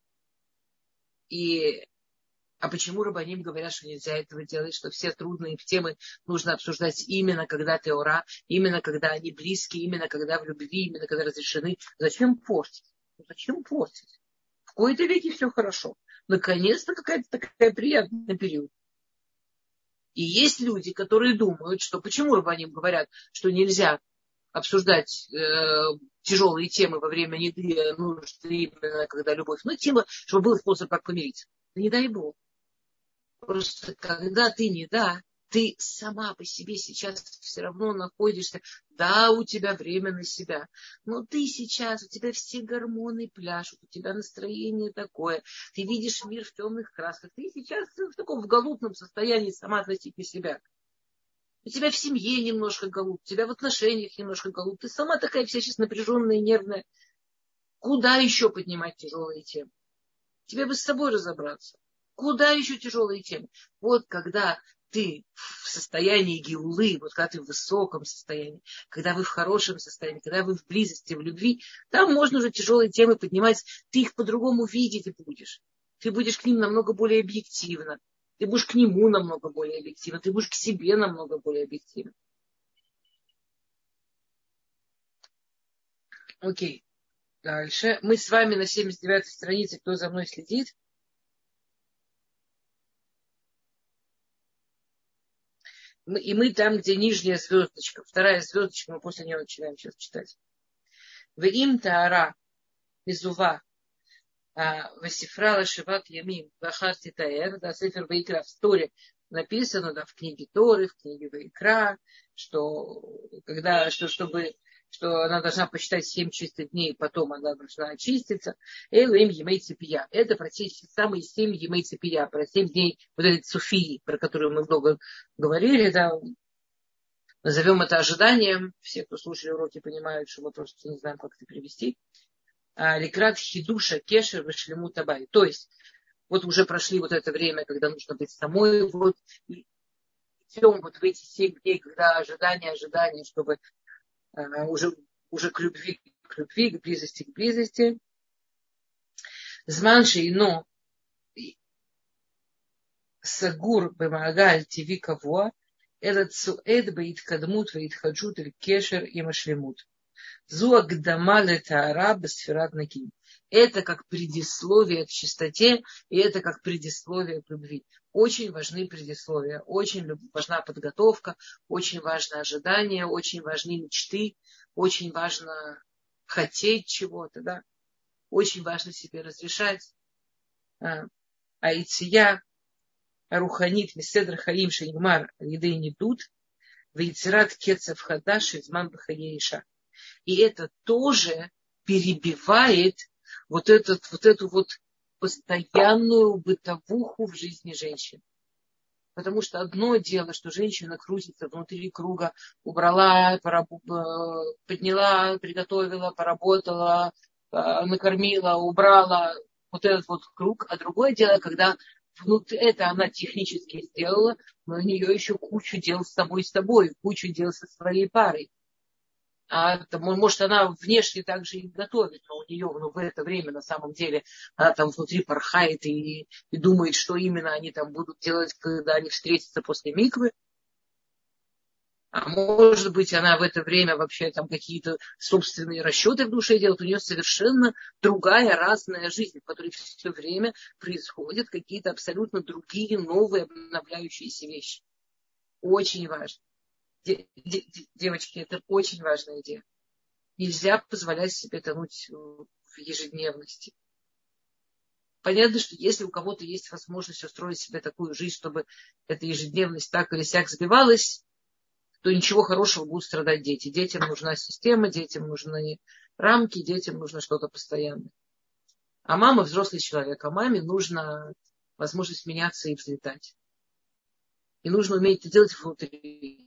А почему рабаним говорят, что нельзя этого делать, что все трудные темы нужно обсуждать именно когда теора, именно когда они близкие, именно когда в любви, именно когда разрешены. Зачем портить? Зачем портить? В кои-то веки все хорошо. Наконец-то какая-то такая приятный период. И есть люди, которые думают, что почему рабаним говорят, что нельзя обсуждать тяжелые темы во время еды, нужно именно когда любовь. Но тема, чтобы был способ, как помириться. Не дай Бог. Просто когда ты не да, ты сама по себе сейчас все равно находишься, да, у тебя время на себя, но ты сейчас, у тебя все гормоны пляшут, у тебя настроение такое, ты видишь мир в темных красках, ты сейчас в таком в галутном состоянии сама относительно себя. У тебя в семье немножко галут, у тебя в отношениях немножко галут, ты сама такая вся сейчас напряженная, нервная. Куда еще поднимать тяжелые темы? Тебе бы с собой разобраться. Куда еще тяжелые темы? Вот когда ты в состоянии геулы, вот когда ты в высоком состоянии, когда вы в хорошем состоянии, когда вы в близости, в любви, там можно уже тяжелые темы поднимать, ты их по-другому видеть будешь. Ты будешь к ним намного более объективно. Ты будешь к нему намного более объективно. Ты будешь к себе намного более объективно. Окей. Дальше. Мы с вами на 79-й странице, кто за мной следит. И мы там, где нижняя звездочка, вторая звездочка, мы после нее начинаем сейчас читать. В им таара мизува васифрала шиват ямим вахарти таэр, да, Сефер Ваикра в Торе написано, да, в книге Торы, в книге Ваикра, что она должна посчитать 7 чистых дней, потом она должна очиститься. Элэм емей цепия. Это про те самые 7 емей цепия, про 7 дней вот этой цуфии, про которую мы много говорили, да. Назовем это ожиданием. Все, кто слушали уроки, понимают, что мы просто не знаем, как это перевести. Ликрат хидуша кешер вешлему табай. То есть, вот уже прошли вот это время, когда нужно быть самой, вот, идем вот в эти 7 дней, когда ожидание, чтобы уже к любви, к близости. Зман шейно сагур бемаагаль тиви кавуа, этот суэд баиткадмут ваитхаджут эль кешер и машлемут. Зуагдама летаара басфират наким. Это как предисловие к чистоте, и это как предисловие к любви. Очень важны предисловия, очень важна подготовка, очень важно ожидание, очень важны мечты, очень важно хотеть чего-то, да? Очень важно себе разрешать. Аиция, Аруханит, Меседр Хаим, Шейгмар, Еды Недут, Вейцерат Кецев Хадаш, Изман Бахаеиша. И это тоже перебивает вот эту постоянную бытовуху в жизни женщин. Потому что одно дело, что женщина крутится внутри круга, убрала, подняла, приготовила, поработала, накормила, убрала, вот этот вот круг. А другое дело, когда внутри это она технически сделала, но у нее еще кучу дел с собой, кучу дел со своей парой. Может, она внешне также и готовит, но у нее в это время на самом деле она там внутри порхает и думает, что именно они там будут делать, когда они встретятся после миквы. А может быть, она в это время вообще там какие-то собственные расчеты в душе делает. У нее совершенно другая, разная жизнь, в которой все время происходят какие-то абсолютно другие, новые, обновляющиеся вещи. Очень важно. Девочки, это очень важная идея. Нельзя позволять себе тонуть в ежедневности. Понятно, что если у кого-то есть возможность устроить себе такую жизнь, чтобы эта ежедневность так или сяк сбивалась, то ничего хорошего будут страдать дети. Детям нужна система, детям нужны рамки, детям нужно что-то постоянное. А мама взрослый человек, а маме нужна возможность меняться и взлетать. И нужно уметь это делать внутри.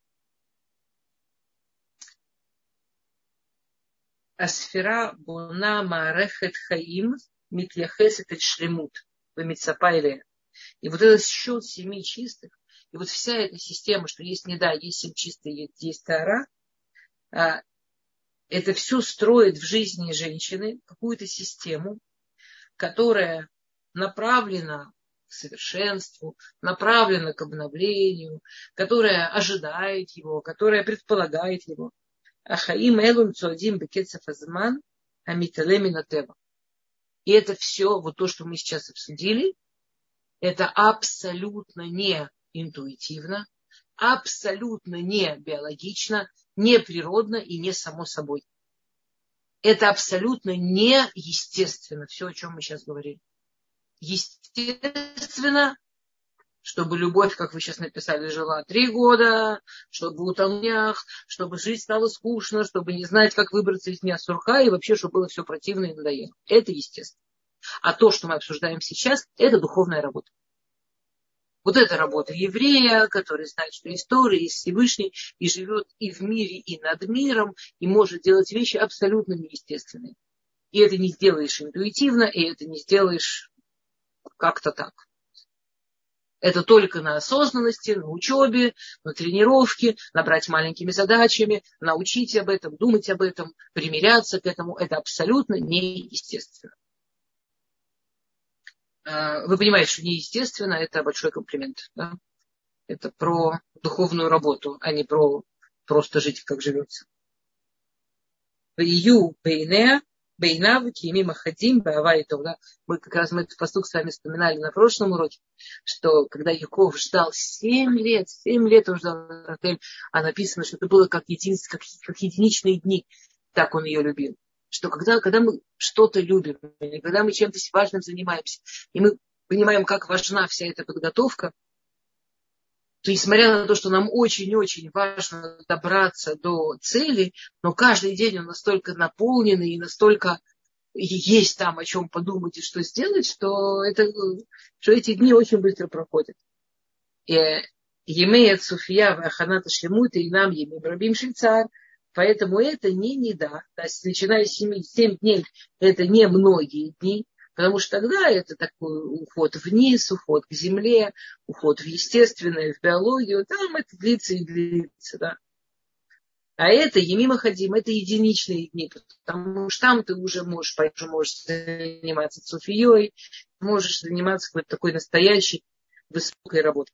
Асфера бона маарехет хаим митьяхесет эт шлемут вамитсапайле. И вот этот счет 7 чистых, и вот вся эта система, что есть не да, есть 7 чистых, есть таара, это все строит в жизни женщины какую-то систему, которая направлена к совершенству, направлена к обновлению, которая ожидает его, которая предполагает его. Ахаим элун цуадим бекецев азман амиталеми натева. И это все, вот то, что мы сейчас обсудили, это абсолютно не интуитивно, абсолютно не биологично, не природно и не само собой. Это абсолютно неестественно, все, о чем мы сейчас говорим. Естественно, чтобы любовь, как вы сейчас написали, жила 3 года, чтобы утомлях, чтобы жизнь стала скучно, чтобы не знать, как выбраться из дня сурка, и вообще, чтобы было все противно и надоело. Это естественно. А то, что мы обсуждаем сейчас, это духовная работа. Вот это работа еврея, который знает, что история есть Всевышний, и живет и в мире, и над миром, и может делать вещи абсолютно неестественные. И это не сделаешь интуитивно, и это не сделаешь как-то так. Это только на осознанности, на учебе, на тренировке, набрать маленькими задачами, научить об этом, думать об этом, примиряться к этому. Это абсолютно неестественно. Вы понимаете, что неестественно – это большой комплимент. Да? Это про духовную работу, а не про просто жить, как живется. Бейнав, Киими Хадим, Баава и Товда. Мы как раз этот пастух с вами вспоминали на прошлом уроке, что когда Яков ждал 7 лет он ждал Рахель, а написано, что это было как единичные дни, так он ее любил. Что когда мы что-то любим, или когда мы чем-то важным занимаемся, и мы понимаем, как важна вся эта подготовка, то несмотря на то, что нам очень-очень важно добраться до цели, но каждый день он настолько наполненный и настолько есть там о чем подумать и что сделать, что эти дни очень быстро проходят. Емея Суфия Аханата Шлемута и нам Емея Брабим Шицар. Поэтому это не неда. То есть, начиная с 7 дней, это не многие дни. Потому что тогда это такой уход вниз, уход к земле, уход в естественное, в биологию. Там это длится и длится, да. А это Емима Хадим, это единичные дни. Потому что там ты уже можешь заниматься суфией, можешь заниматься какой-то такой настоящей высокой работой.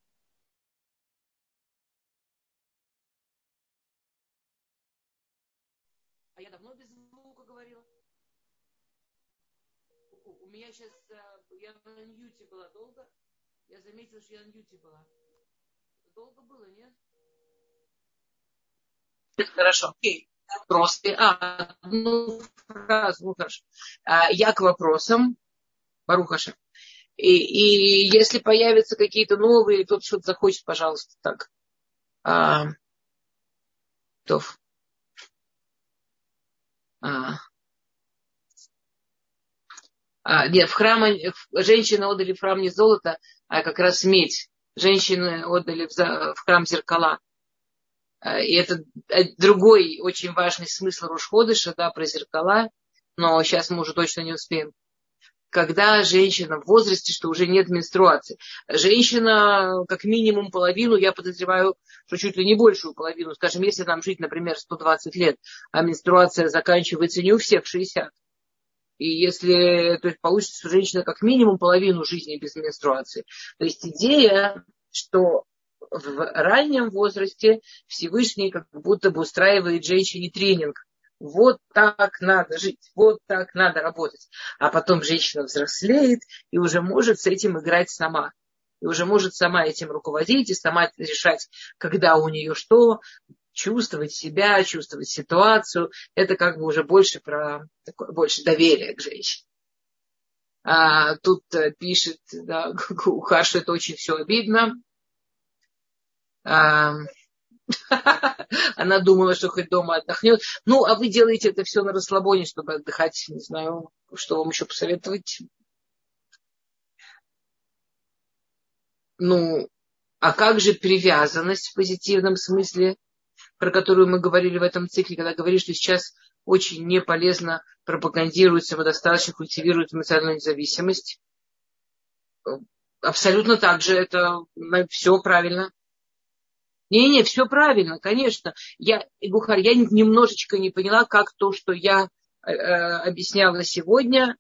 А я давно без звука говорила. У меня сейчас, я на ньюте была долго. Я заметила, что я на ньюте была. Долго было, нет? Хорошо, окей. Просто одну фразу, хорошо. Я к вопросам, Барухаша. И если появятся какие-то новые, тот что-то захочет, пожалуйста, так. Тов. Нет, женщины отдали в храм не золото, а как раз медь. Женщины отдали в храм зеркала. И это другой очень важный смысл Рош-ходыша, да, про зеркала. Но сейчас мы уже точно не успеем. Когда женщина в возрасте, что уже нет менструации. Женщина как минимум половину, я подозреваю, что чуть ли не большую половину. Скажем, если нам жить, например, 120 лет, а менструация заканчивается не у всех 60. И если получится, что женщина как минимум половину жизни без менструации. То есть идея, что в раннем возрасте Всевышний как будто бы устраивает женщине тренинг. Вот так надо жить, вот так надо работать. А потом женщина взрослеет и уже может с этим играть сама. И уже может сама этим руководить и сама решать, когда у нее что, чувствовать себя, чувствовать ситуацию. Это как бы уже больше больше доверия к женщине. Тут пишет, да, Уха, что это очень все обидно. Она думала, что хоть дома отдохнет. Ну, а вы делаете это все на расслабоне, чтобы отдыхать. Не знаю, что вам еще посоветовать. Ну, а как же привязанность в позитивном смысле, про которую мы говорили в этом цикле, когда говорили, что сейчас очень неполезно пропагандируют самодостаточно, культивируют эмоциональную независимость. Абсолютно так же это все правильно. Не, все правильно, конечно. Гухар, я немножечко не поняла, как то, что я объясняла сегодня,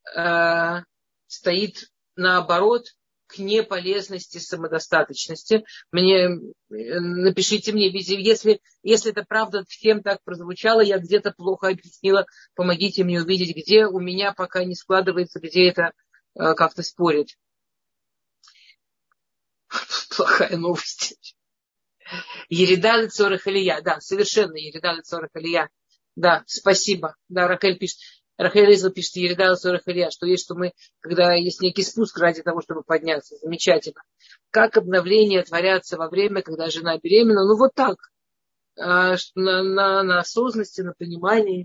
стоит наоборот к неполезности самодостаточности. Напишите мне, если это правда всем так прозвучало, я где-то плохо объяснила, помогите мне увидеть, где у меня пока не складывается, где это как-то спорит. Плохая новость. Ерида лецорах Илия. Да, совершенно Ерида лецорах Илия. Да, спасибо. Да, Рахель пишет. Рахель Изл пишет, Ерида Рахелья, что есть, что мы, когда есть некий спуск ради того, чтобы подняться. Замечательно. Как обновления творятся во время, когда жена беременна? Ну, вот так. На осознанности, на понимании.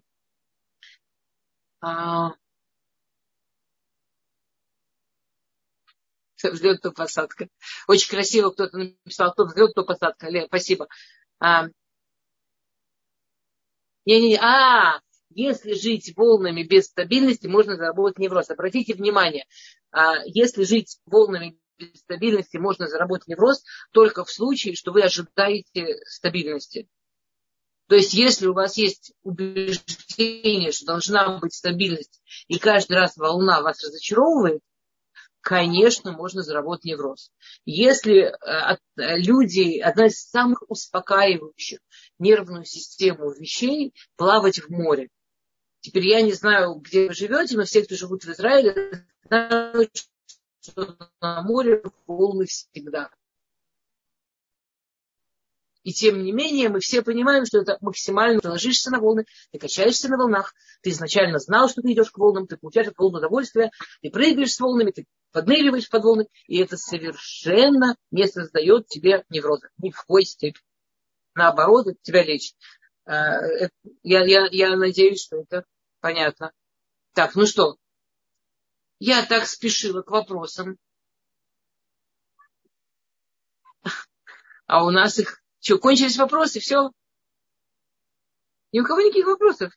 Взлет, то посадка. Очень красиво кто-то написал, то взлет, то посадка. Лен, спасибо. Если жить волнами без стабильности, можно заработать невроз. Обратите внимание, если жить волнами без стабильности, можно заработать невроз только в случае, что вы ожидаете стабильности. То есть, если у вас есть убеждение, что должна быть стабильность, и каждый раз волна вас разочаровывает, конечно, можно заработать невроз. Если люди, одна из самых успокаивающих нервную систему вещей, плавать в море. Теперь я не знаю, где вы живете, но все, кто живут в Израиле, знают, что на море волны всегда. И тем не менее, мы все понимаем, что это максимально. Ты ложишься на волны, ты качаешься на волнах, ты изначально знал, что ты идешь к волнам, ты получаешь от волн удовольствие, ты прыгаешь с волнами, ты подныриваешь под волны, и это совершенно не создает тебе невроза. Ни в коей степени. Наоборот, это тебя лечит. Я надеюсь, что это понятно. Так, ну что, я так спешила к вопросам. А у нас их... Что, кончились вопросы? Все? Ни у кого никаких вопросов.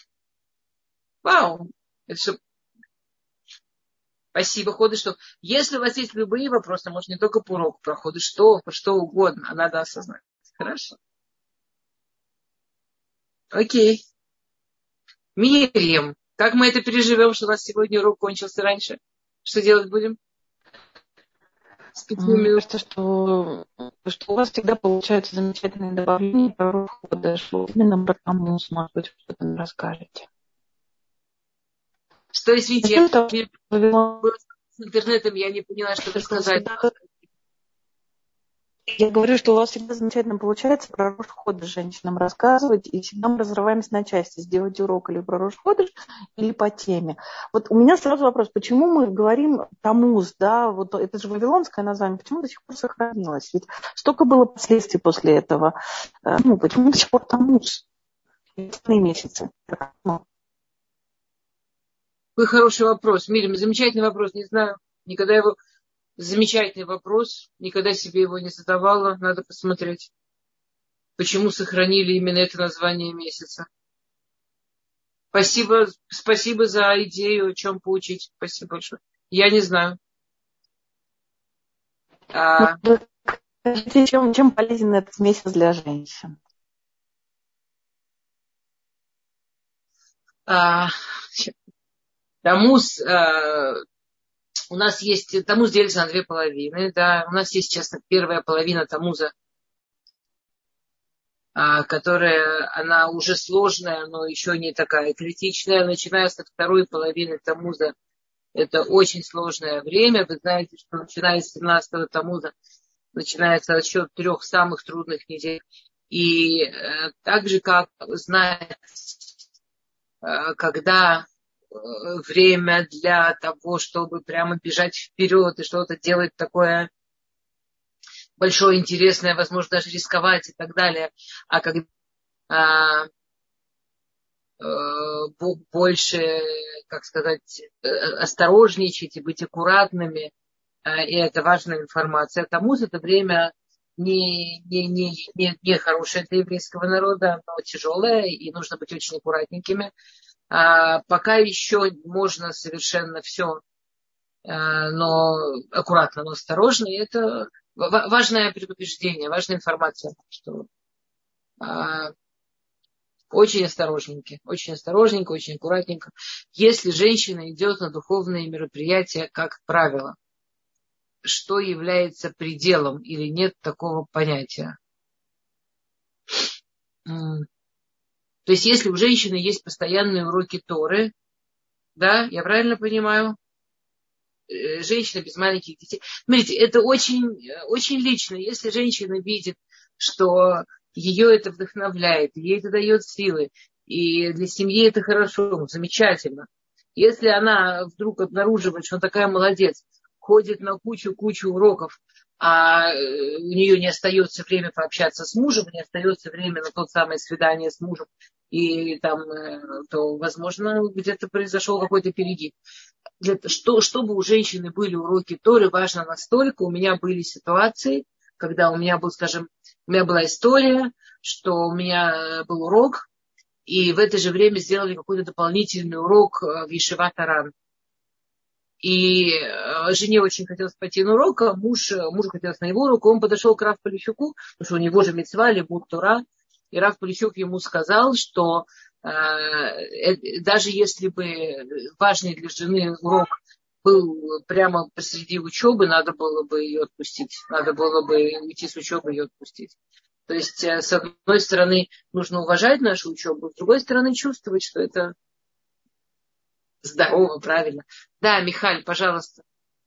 Вау. Это что... Спасибо, Ходы, что... Если у вас есть любые вопросы, может, не только по уроку прохода, что угодно, надо осознать. Хорошо. Окей. Мирьям, как мы это переживем, что у нас сегодня урок кончился раньше? Что делать будем? Мне кажется, что у вас всегда получаются замечательные добавления про Ходы, что именно про Тамуз, может быть, что-то нам расскажете. Что, извините, я с интернетом, я не поняла, что вы сказали. Я говорю, что у вас всегда замечательно получается про Рош-Ходыш женщинам рассказывать, и всегда мы разрываемся на части, сделать урок или про Рош-Ходыш, или по теме. Вот у меня сразу вопрос, почему мы говорим Тамуз, да, вот это же вавилонское название, почему до сих пор сохранилось? Ведь столько было последствий после этого. Почему до сих пор Тамуз? Месяцы. Какой хороший вопрос. Мирим, замечательный вопрос, не знаю, никогда его... Замечательный вопрос. Никогда себе его не задавала. Надо посмотреть, почему сохранили именно это название месяца. Спасибо за идею, о чем поучить. Спасибо большое. Я не знаю. Чем полезен этот месяц для женщин? Тамуз... У нас есть, Тамуз делится на две половины, да, у нас есть сейчас первая половина Тамуза, которая, она уже сложная, но еще не такая критичная, начиная со второй половины Тамуза, это очень сложное время, вы знаете, что начиная с 17-го Тамуза начинается отсчет 3 самых трудных недель, и так же, как знаете, когда время для того, чтобы прямо бежать вперед и что-то делать такое большое, интересное, возможно, даже рисковать и так далее. А когда больше, как сказать, осторожничать и быть аккуратными, и это важная информация. Тамуз это время не хорошее для еврейского народа, но тяжелое, и нужно быть очень аккуратненькими. Пока еще можно совершенно все, но аккуратно, но осторожно. И это важное предупреждение, важная информация, что очень осторожненько, очень аккуратненько. Если женщина идет на духовные мероприятия, как правило, что является пределом или нет такого понятия? То есть, если у женщины есть постоянные уроки Торы, да, я правильно понимаю? Женщина без маленьких детей. Смотрите, это очень, очень лично. Если женщина видит, что ее это вдохновляет, ей это дает силы, И для семьи это хорошо, замечательно. Если она вдруг обнаруживает, что она такая молодец, ходит на кучу уроков, а у нее не остается время пообщаться с мужем, не остается время на то самое свидание с мужем, и там, то, возможно, где-то произошел какой-то перегиб. Чтобы у женщины были уроки Торы, важно настолько. У меня были ситуации, когда у меня был, скажем, у меня была история, что у меня был урок, и в это же время сделали какой-то дополнительный урок в Ешива Таран. И жене очень хотелось пойти на урок, а мужу хотелось на его урок. Он подошел к Рав Полищуку, потому что у него же мицва, лимуд Тора. И Рав Полищук ему сказал, что даже если бы важный для жены урок был прямо посреди учебы, надо было бы ее отпустить. Надо было бы уйти с учебы и ее отпустить. То есть, с одной стороны, нужно уважать нашу учебу, с другой стороны, чувствовать, что это здорово, правильно. Да, Михаль, пожалуйста.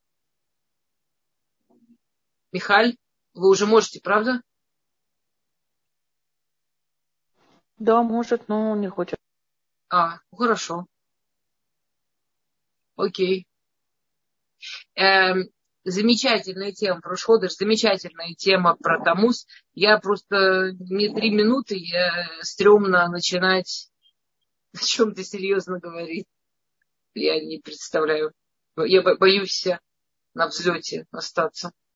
Михаль, вы уже можете, правда? Да, может, но не хочет. Хорошо. Окей. Замечательная тема про Шходыш, замечательная тема про Тамус. Мне 3 минуты, стрёмно начинать о чем-то серьезно говорить. Я не представляю. Я боюсь на взлете остаться.